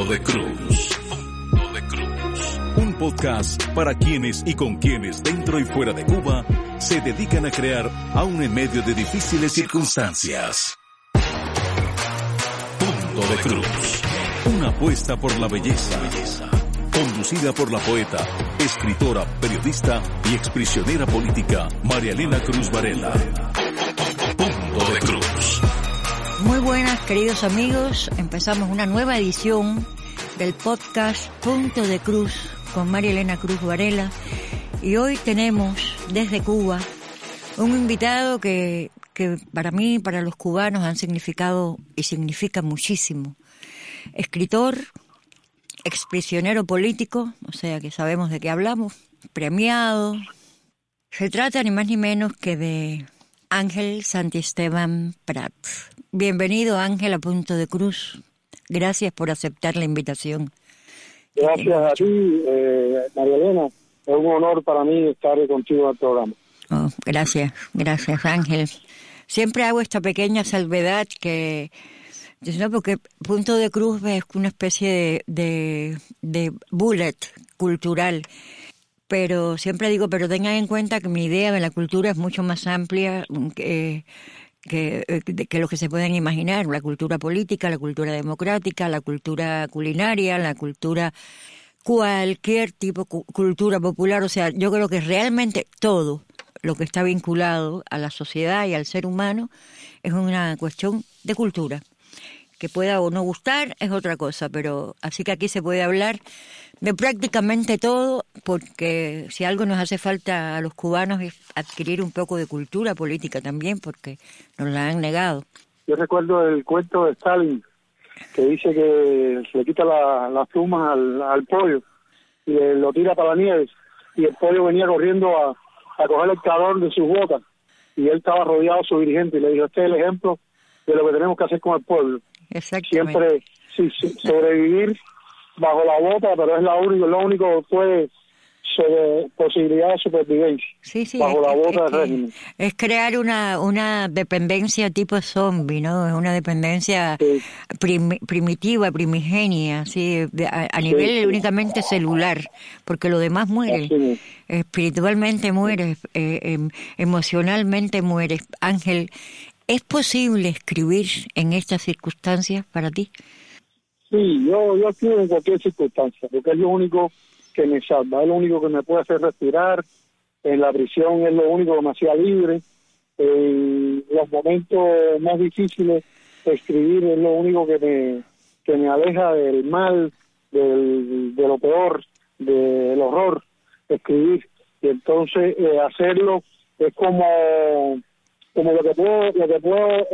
Punto de Cruz. Punto de Cruz. Un podcast para quienes y con quienes dentro y fuera de Cuba se dedican a crear aún en medio de difíciles circunstancias. Punto de Cruz. Una apuesta por la belleza. Conducida por la poeta, escritora, periodista y exprisionera política María Elena Cruz Varela. Punto de Cruz. Muy buenas, queridos amigos. Empezamos una nueva edición del podcast Punto de Cruz con María Elena Cruz Varela. Y hoy tenemos desde Cuba un invitado que para mí, para los cubanos, han significado y significa muchísimo. Escritor, exprisionero político, o sea que sabemos de qué hablamos, premiado. Se trata ni más ni menos que de Ángel Santisteban Prat. Bienvenido, Ángel, a Punto de Cruz. Gracias por aceptar la invitación. Gracias a ti, María Elena. Es un honor para mí estar contigo en el programa. Oh, gracias, Ángel. Siempre hago esta pequeña salvedad que... No, porque Punto de Cruz es una especie de bullet cultural, pero siempre digo, pero tengan en cuenta que mi idea de la cultura es mucho más amplia que lo que se pueden imaginar. La cultura política, la cultura democrática, la cultura culinaria, la cultura, cualquier tipo de cultura popular. O sea, yo creo que realmente todo lo que está vinculado a la sociedad y al ser humano es una cuestión de cultura. Que pueda o no gustar es otra cosa, pero así que aquí se puede hablar de prácticamente todo, porque si algo nos hace falta a los cubanos es adquirir un poco de cultura política también, porque nos la han negado. Yo recuerdo el cuento de Stalin, que dice que le quita las plumas al pollo y lo tira para la nieve, y el pollo venía corriendo a coger el calor de sus botas, y él estaba rodeado de su dirigente, y le dijo, este es el ejemplo de lo que tenemos que hacer con el pueblo. Siempre sobrevivir bajo la bota, pero es lo único que puede sobre posibilidad de supervivencia. Sí, bajo la bota del régimen. Es crear una dependencia tipo zombie, ¿no? Es una dependencia primitiva, primigenia, ¿sí? A nivel únicamente celular, porque lo demás muere. Espiritualmente muere, emocionalmente muere. Ángel, ¿es posible escribir en estas circunstancias para ti? Sí, yo escribo en cualquier circunstancia, porque es lo único que me salva, es lo único que me puede hacer respirar. En la prisión es lo único que me hacía libre. En los momentos más difíciles, escribir es lo único que me aleja del mal, de lo peor, del horror, escribir. Y entonces hacerlo es como lo que puedo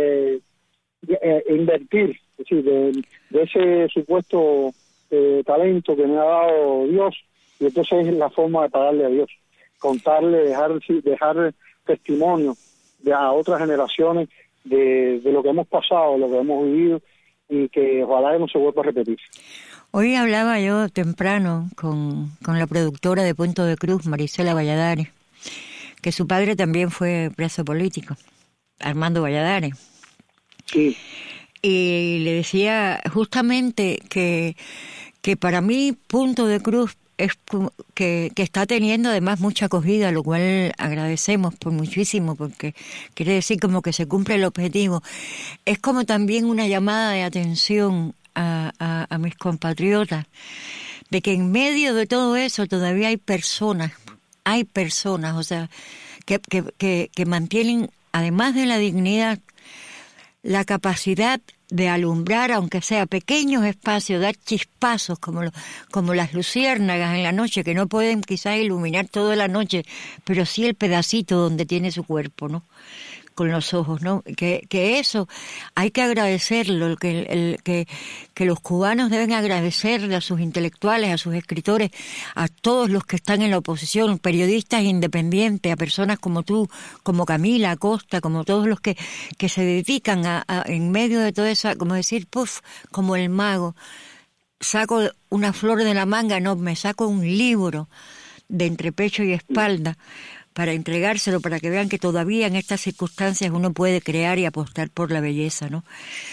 invertir, es decir, de ese supuesto talento que me ha dado Dios, y entonces es la forma de pagarle a Dios, contarle, dejar testimonio a otras generaciones de lo que hemos pasado, lo que hemos vivido, y que ojalá no se vuelva a repetir. Hoy hablaba yo temprano con la productora de Punto de Cruz, Marisela Valladares, que su padre también fue preso político, Armando Valladares. Sí. Y le decía justamente que para mí Punto de Cruz es que está teniendo además mucha acogida, lo cual agradecemos por muchísimo, porque quiere decir como que se cumple el objetivo. Es como también una llamada de atención a mis compatriotas, de que en medio de todo eso todavía hay personas, o sea, que mantienen, además de la dignidad, la capacidad de alumbrar, aunque sea pequeños espacios, dar chispazos como las luciérnagas en la noche, que no pueden quizás iluminar toda la noche, pero sí el pedacito donde tiene su cuerpo, ¿no? Con los ojos, ¿no? Que eso hay que agradecerlo, que los cubanos deben agradecerle a sus intelectuales, a sus escritores, a todos los que están en la oposición, periodistas independientes, a personas como tú, como Camila Acosta, como todos los que se dedican a en medio de toda esa, como decir, como el mago, saco una flor de la manga, no, me saco un libro de entre pecho y espalda, para entregárselo, para que vean que todavía en estas circunstancias uno puede crear y apostar por la belleza, ¿no?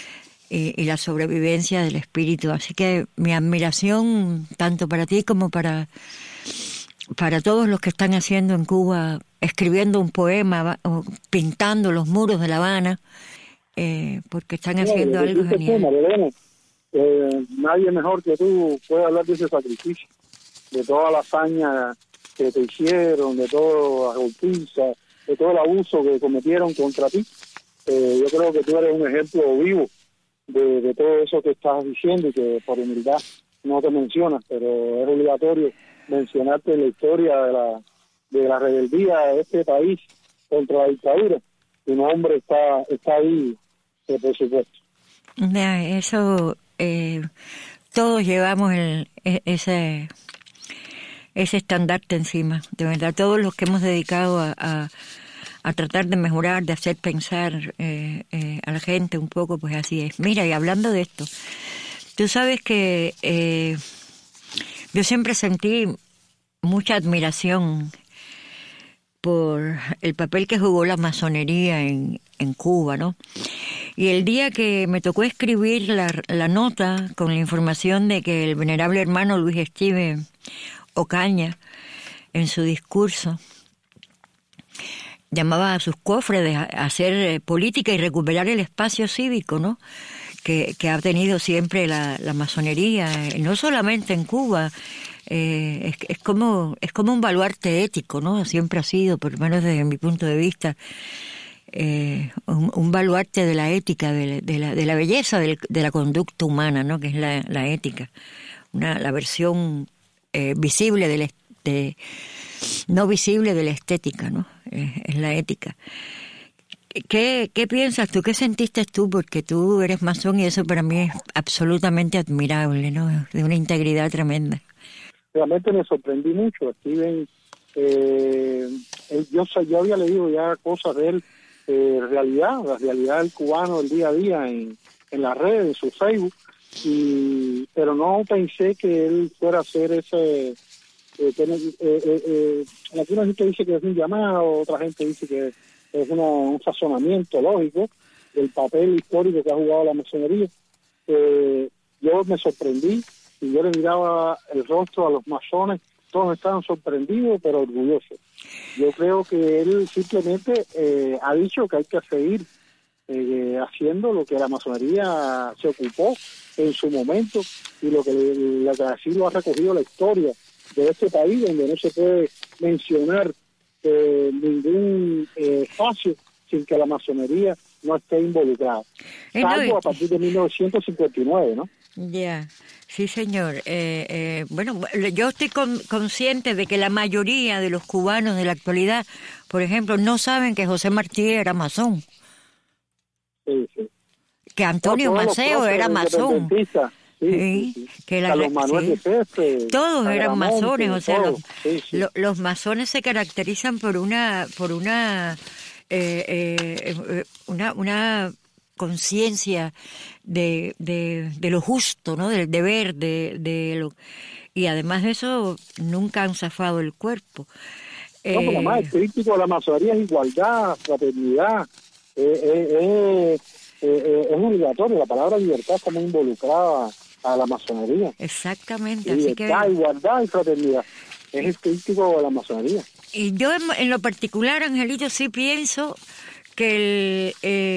y la sobrevivencia del espíritu. Así que mi admiración tanto para ti como para todos los que están haciendo en Cuba, escribiendo un poema o pintando los muros de La Habana, porque están haciendo algo genial. Nadie mejor que tú puede hablar de ese sacrificio, de toda la hazaña que te hicieron, de todas las golpizas, de todo el abuso que cometieron contra ti. Yo creo que tú eres un ejemplo vivo de todo eso que estás diciendo y que por humildad no te mencionas, pero es obligatorio mencionarte la historia de la rebeldía de este país contra la dictadura. Tu nombre está ahí, por supuesto. Eso, todos llevamos ese estandarte encima, de verdad, todos los que hemos dedicado a tratar de mejorar, de hacer pensar a la gente un poco, pues así es. Mira, y hablando de esto, tú sabes que yo siempre sentí mucha admiración por el papel que jugó la masonería en Cuba, ¿no? Y el día que me tocó escribir la nota con la información de que el venerable hermano Luis Esteve Ocaña, en su discurso, llamaba a sus cofres a hacer política y recuperar el espacio cívico, ¿no?, que ha tenido siempre la masonería, no solamente en Cuba. Es como un baluarte ético, ¿no? Siempre ha sido, por lo menos desde mi punto de vista, un baluarte de la ética, de la belleza de la conducta humana, ¿no?, que es la ética, la versión visible no visible de la estética, ¿no? Es la ética. ¿Qué piensas tú? ¿Qué sentiste tú? Porque tú eres masón y eso para mí es absolutamente admirable, ¿no? De una integridad tremenda. Realmente me sorprendí mucho. Steven, yo había leído ya cosas de él, la realidad del cubano del día a día en las redes, en su Facebook, pero no pensé que él fuera a hacer ese... alguna gente dice que es un llamado, otra gente dice que es un razonamiento lógico del papel histórico que ha jugado la masonería. Yo me sorprendí y yo le miraba el rostro a los masones, todos estaban sorprendidos pero orgullosos. Yo creo que él simplemente ha dicho que hay que seguir haciendo lo que la masonería se ocupó en su momento y lo que así lo ha recogido la historia de este país, donde no se puede mencionar ningún espacio sin que la masonería no esté involucrada, salvo a partir de 1959, ¿no? Ya, sí, señor. Bueno, yo estoy consciente de que la mayoría de los cubanos de la actualidad, por ejemplo, no saben que José Martí era masón. Sí, sí. Que Antonio Maceo era masón. Sí. Que Carlos Manuel de Pepe, todos eran masones, o sea, todos. Los masones se caracterizan por una conciencia de lo justo, ¿no?, del deber, y además de eso nunca han zafado el cuerpo. No, pero además el crítico de la masonería es igualdad, fraternidad, es obligatorio, la palabra libertad está muy involucrada a la masonería. Exactamente. Libertad, igualdad y fraternidad. Es el crítico de la masonería. Y yo en lo particular, Angelito, sí pienso que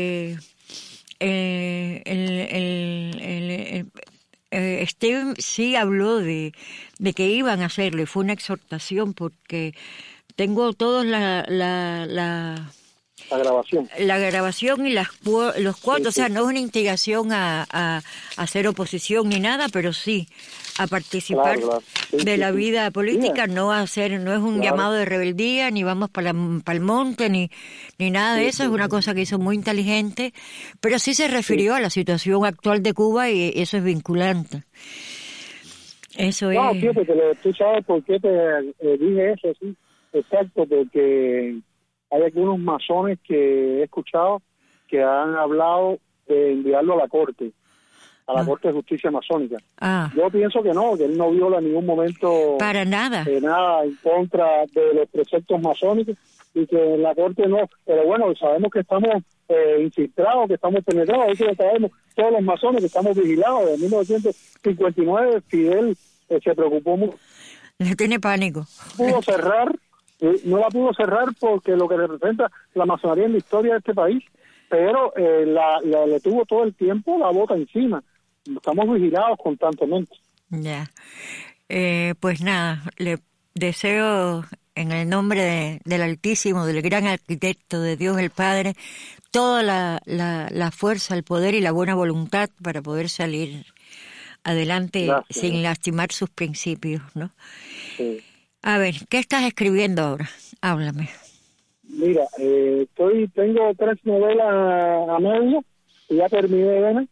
Steven sí habló de que iban a hacerlo, y fue una exhortación, porque tengo todos la grabación. La grabación y los cuotas, o sea, no es una instigación a hacer oposición ni nada, pero sí a participar de la vida política, no es un llamado de rebeldía, ni vamos para el monte, ni nada de eso, es una cosa que hizo muy inteligente, pero sí se refirió a la situación actual de Cuba y eso es vinculante. Eso es... No, fíjate, tú sabes por qué te dije eso, sí, exacto, porque hay algunos masones que he escuchado que han hablado de enviarlo a la Corte de Justicia Masónica. Yo pienso que no, que él no viola en ningún momento para nada en contra de los preceptos masónicos y que en la Corte no. Pero bueno, sabemos que estamos infiltrados, que estamos penetrados. Eso lo sabemos todos los masones, que estamos vigilados. En 1959 Fidel se preocupó mucho. Le tiene pánico. Pudo cerrar, no la pudo cerrar porque lo que representa la masonería en la historia de este país, pero le tuvo todo el tiempo la bota encima. Estamos vigilados constantemente. Ya. Pues nada, le deseo en el nombre del Altísimo, del gran arquitecto, de Dios el Padre, toda la fuerza, el poder y la buena voluntad para poder salir adelante. Gracias. Sin lastimar sus principios, ¿no? Sí. A ver, ¿qué estás escribiendo ahora? Háblame. Mira, tengo 3 novelas a medio, y ya terminé una.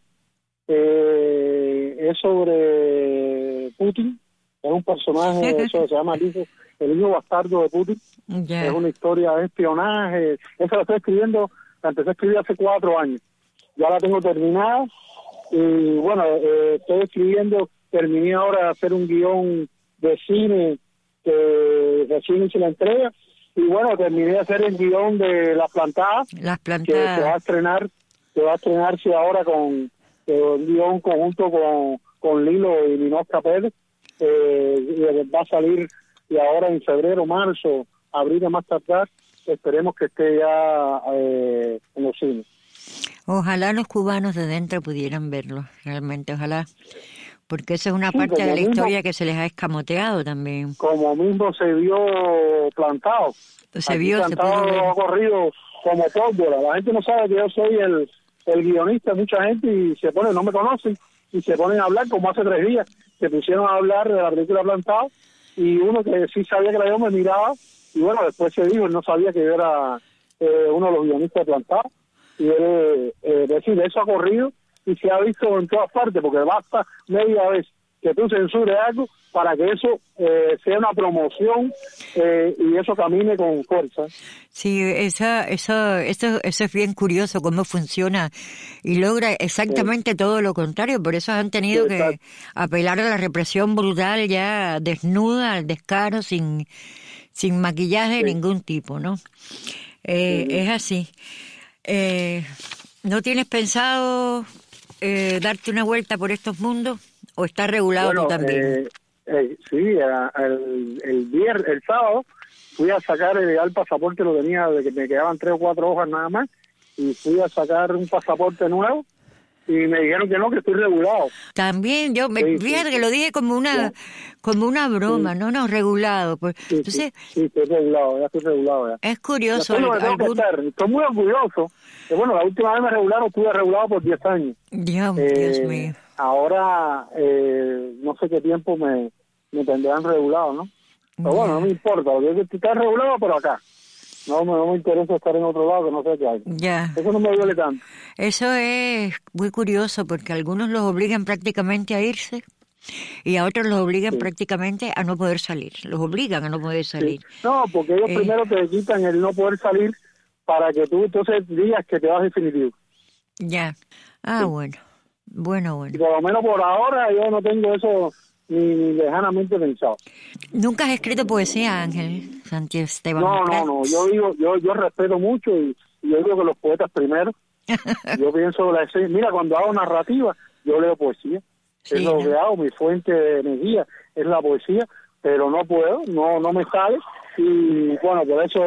Es sobre Putin, es un personaje, eso se llama el hijo bastardo de Putin. Yeah. Es una historia de espionaje. Esa la estoy escribiendo, la empecé a escribir hace 4 años. Ya la tengo terminada. Y bueno, estoy escribiendo, terminé ahora de hacer un guión de cine que recién hice la entrega. Y bueno, terminé de hacer el guión de Las Plantadas. Que se va a estrenarse ahora con un guión conjunto con Lilo y Ninochka Pérez. Va a salir y ahora en febrero, marzo, abril a más tardar, esperemos que esté ya en los cines. Ojalá los cubanos de dentro pudieran verlo, realmente, ojalá, porque esa es una parte de la historia que se les ha escamoteado también. Como mismo se vio Plantado. Plantado ha corrido como pólvora. La gente no sabe que yo soy el guionista, mucha gente, y no me conocen, y se ponen a hablar, como hace 3 días, se pusieron a hablar de la película Plantado, y uno que sí sabía que era yo me miraba, y bueno, después se dijo, él no sabía que yo era uno de los guionistas de Plantado, y él, decir, eso ha corrido, y se ha visto en todas partes, porque basta media vez que tú censures algo para que eso sea una promoción y eso camine con fuerza. Sí, eso es bien curioso cómo funciona y logra exactamente todo lo contrario. Por eso han tenido que apelar a la represión brutal, ya desnuda, al descaro, sin maquillaje de ningún tipo, ¿no? Es así. ¿No tienes pensado darte una vuelta por estos mundos o estás regulado tú también? Sí, el sábado fui a sacar el pasaporte, lo tenía de que me quedaban 3 o 4 hojas nada más, y fui a sacar un pasaporte nuevo y me dijeron que no, que estoy regulado. También fíjate que lo dije como una broma, no regulado. Pues, entonces, sí, estoy regulado, ya estoy regulado ya. Es curioso. Estoy muy orgulloso. Bueno, la última vez me regularon, estuve regulado por 10 años. Dios mío. Ahora, no sé qué tiempo me tendrán regulado, ¿no? Pero bueno, no me importa, porque está regulado por acá. No me interesa estar en otro lado que no sé qué hay. Ya. Eso no me duele tanto. Eso es muy curioso porque algunos los obligan prácticamente a irse y a otros los obligan prácticamente a no poder salir. Los obligan a no poder salir. Sí. No, porque ellos primero te quitan el no poder salir para que tú entonces digas que te vas definitivo. Ya. Bueno. Y por lo menos por ahora yo no tengo eso ni lejanamente pensado. ¿Nunca has escrito poesía, Ángel Santiago Esteban? No. Yo respeto mucho y yo digo que los poetas primero. Yo pienso mira, cuando hago narrativa, yo leo poesía. Sí, es lo que hago, mi fuente de energía es la poesía, pero no puedo, no me sale. Y bueno, por eso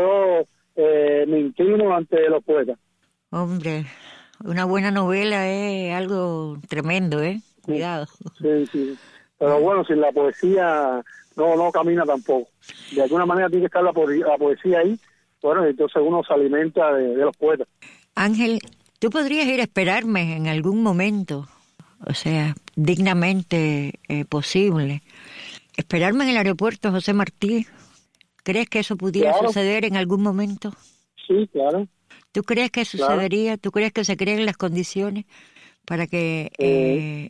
yo me inclino ante los poetas. Hombre, una buena novela es algo tremendo, Cuidado. Sí. Pero bueno, sin la poesía no camina tampoco. De alguna manera tiene que estar la poesía ahí. Bueno, entonces uno se alimenta de los poetas. Ángel, ¿tú podrías ir a esperarme en algún momento? O sea, dignamente posible. ¿Esperarme en el aeropuerto José Martí? ¿Crees que eso pudiera suceder en algún momento? Sí, claro. ¿Tú crees que sucedería? Claro. ¿Tú crees que se creen las condiciones para que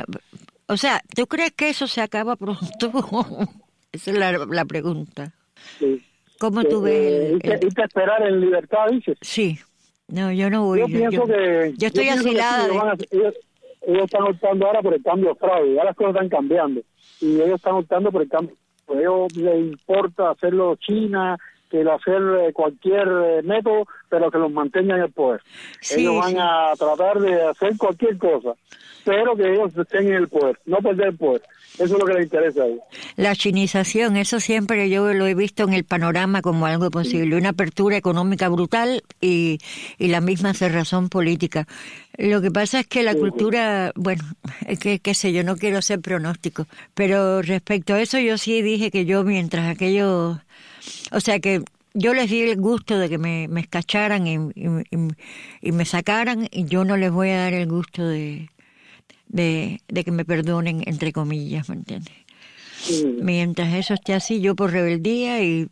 O sea, ¿tú crees que eso se acaba pronto? Esa es la pregunta. Sí. ¿Cómo tú ves? ¿Irte a esperar en libertad, dices? Sí. No, yo no voy. Yo pienso que... Yo estoy asilada. Ellos están optando ahora por el cambio de fraude. Ya las cosas están cambiando. Y ellos están optando por el cambio. A ellos les importa hacerlo China, el hacer cualquier método, pero que los mantenga en el poder. Sí, ellos van a tratar de hacer cualquier cosa, pero que ellos estén en el poder, no perder el poder. Eso es lo que les interesa a ellos. La chinización, eso siempre yo lo he visto en el panorama como algo posible, una apertura económica brutal y la misma cerrazón política. Lo que pasa es que la cultura, bueno, qué sé yo, no quiero hacer pronóstico, pero respecto a eso yo sí dije que yo mientras aquello, o sea que yo les di el gusto de que me escacharan y me sacaran, y yo no les voy a dar el gusto de que me perdonen, entre comillas, ¿me entiendes? Mientras eso esté así, yo por rebeldía y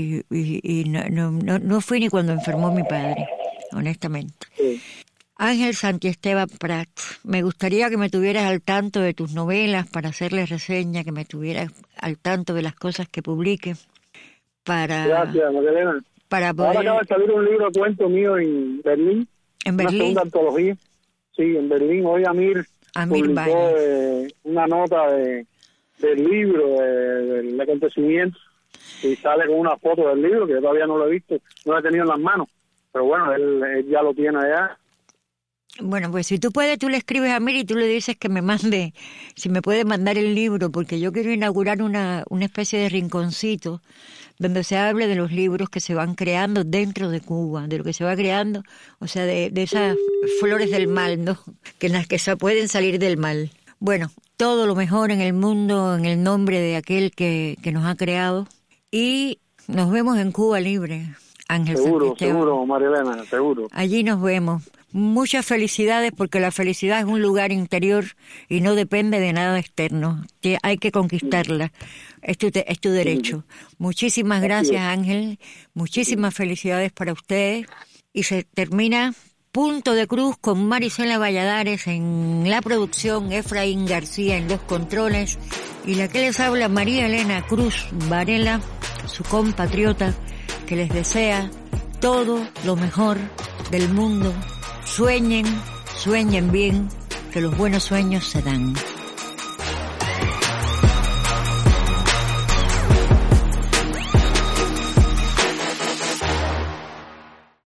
no fui ni cuando enfermó mi padre, honestamente. Ángel Santiesteban Prat, me gustaría que me tuvieras al tanto de tus novelas para hacerles reseña, que me tuvieras al tanto de las cosas que publique. Gracias, Magdalena. Para poder... Ahora acaba de salir un libro de cuento mío en Berlín. ¿En Berlín? Una segunda antología. Sí, en Berlín. Hoy Amir publicó una nota del libro, del acontecimiento, y sale con una foto del libro, que yo todavía no lo he visto, no lo he tenido en las manos, pero bueno, él ya lo tiene allá. Bueno, pues si tú puedes, tú le escribes a Amir y tú le dices que me mande, si me puede mandar el libro, porque yo quiero inaugurar una especie de rinconcito donde se hable de los libros que se van creando dentro de Cuba, de lo que se va creando, o sea, de esas flores del mal, ¿no? Que en las que se pueden salir del mal. Bueno, todo lo mejor en el mundo, en el nombre de aquel que nos ha creado, y nos vemos en Cuba Libre, Ángel Santiesteban. Seguro, María Elena, seguro. Allí nos vemos. Muchas felicidades, porque la felicidad es un lugar interior y no depende de nada externo. Hay que conquistarla. Es tu derecho. Muchísimas gracias, Ángel. Muchísimas felicidades para ustedes. Y se termina Punto de Cruz con Marisela Valladares en la producción, Efraín García en los controles, y la que les habla, María Elena Cruz Varela, su compatriota, que les desea todo lo mejor del mundo. Sueñen bien, que los buenos sueños se dan.